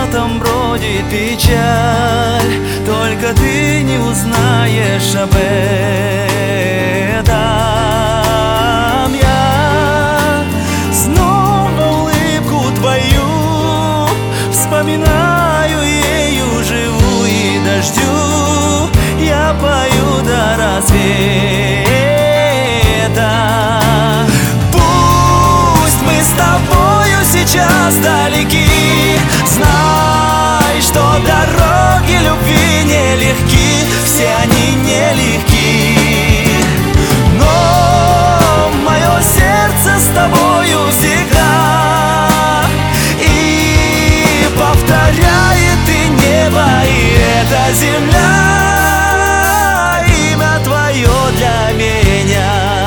золотом бродит печаль, только ты не узнаешь об этом. Я снова улыбку твою вспоминаю, ею живу и дождю я пою до рассвета. Пусть мы с тобою сейчас далеки, знай, что дороги любви нелегки, все они нелегки. Но мое сердце с тобою всегда, и повторяет и небо, и эта земля, имя твое для меня.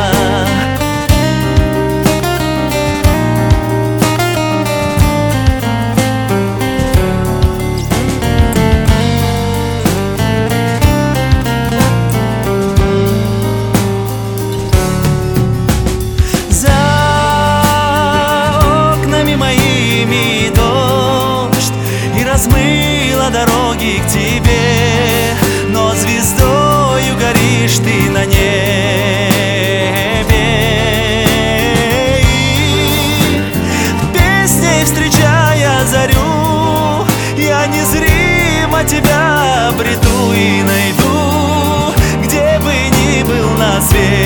Размыла дороги к тебе, но звездою горишь ты на небе. И песней встречая зарю, я незримо тебя обрету и найду, где бы ни был на свете.